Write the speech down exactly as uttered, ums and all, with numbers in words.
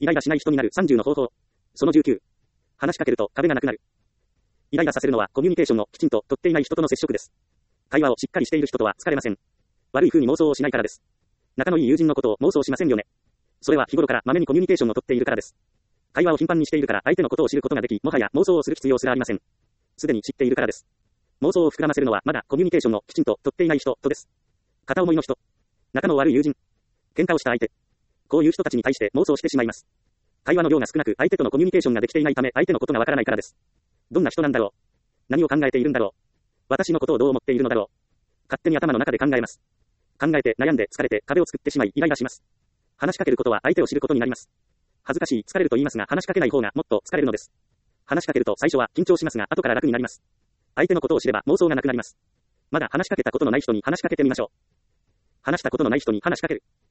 イライラしない人になるさんじゅうの方法。そのじゅうきゅう。話しかけると壁がなくなる。イライラさせるのはコミュニケーションをきちんと取っていない人との接触です。会話をしっかりしている人とは疲れません。悪い風に妄想をしないからです。仲のいい友人のことを妄想しませんよね。それは日頃からまめにコミュニケーションを取っているからです。会話を頻繁にしているから相手のことを知ることができ、もはや妄想をする必要すらありません。すでに知っているからです。妄想を膨らませるのはまだコミュニケーションをきちんと取っていない人とです。片思いの人。仲の悪い友人。喧嘩をした相手。こういう人たちに対して妄想してしまいます。会話の量が少なく相手とのコミュニケーションができていないため相手のことがわからないからです。どんな人なんだろう。何を考えているんだろう。私のことをどう思っているのだろう。勝手に頭の中で考えます。考えて悩んで疲れて壁を作ってしまいイライラします。話しかけることは相手を知ることになります。恥ずかしい、疲れると言いますが話しかけない方がもっと疲れるのです。話しかけると最初は緊張しますが後から楽になります。相手のことを知れば妄想がなくなります。まだ話しかけたことのない人に話しかけてみましょう。話したことのない人に話しかける。